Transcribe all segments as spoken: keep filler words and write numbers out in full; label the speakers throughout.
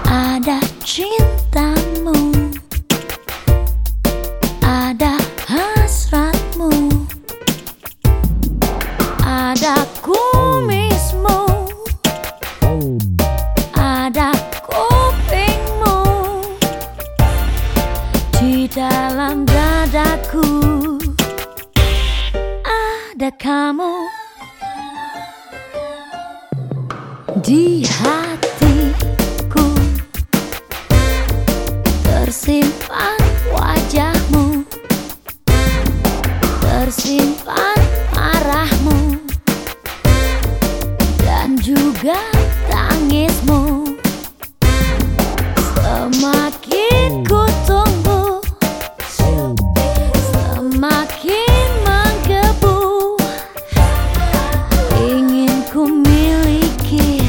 Speaker 1: Ada cintamu, ada hasratmu, ada kumismu, ada kupingmu. Di dalam dadaku ada kamu. Di hatiku tersimpan wajahmu, tersimpan marahmu, dan juga tangismu. Semakin ku tunggu, semakin menggebu, ingin ku miliki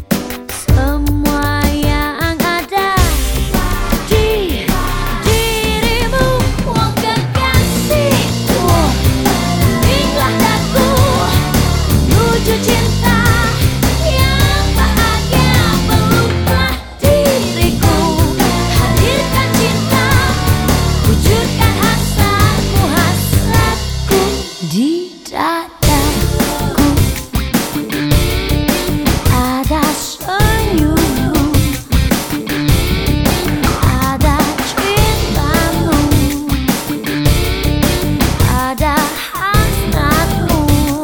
Speaker 1: semua yang ada di dirimu. Oh kekasihku, bimbinglah daku menuju cinta yang bahagia. Peluklah diriku, hadirkan cinta, wujudkan hasratmu, hasratku di dadaku. Ada senyummu, ada cintamu, ada hasratmu,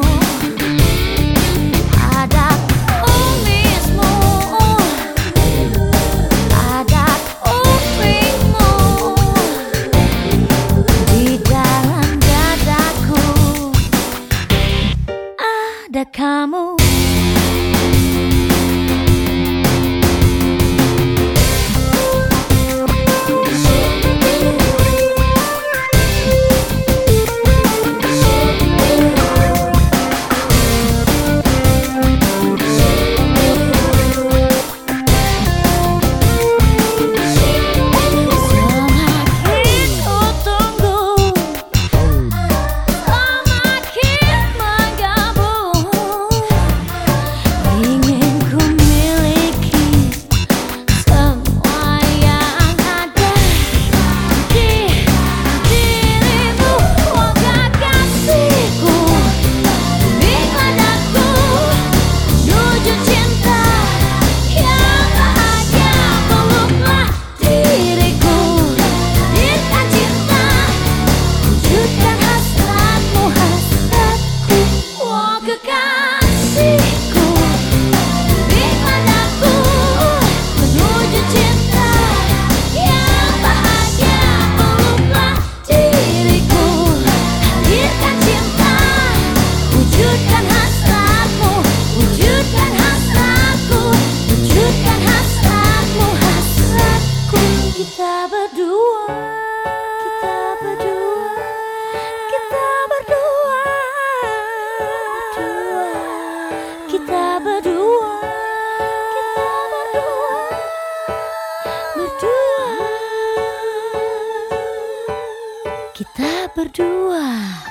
Speaker 1: ada kumismu, ada kupingmu. Di dalam dadaku ada kamu. Semakin ku tunggu, semakin menggebu, ingin ku miliki semua yang ada di dirimu. Oh kekasihku, bimbinglah daku menuju cinta yang bahagia. Peluklah diriku, hadirkan cinta, wujudkan hasratmu, hasratku. Oh kekasihku, bimbinglah daku menuju cinta yang bahagia. Peluklah diriku, hadirkan cinta, wujudkan hasratmu, wujudkan hasratku, wujudkan hasratmu, hasratku. Kita berdua, kita berdua, kita berdua, berdua, kita berdua, kita berdua, berdua, kita berdua.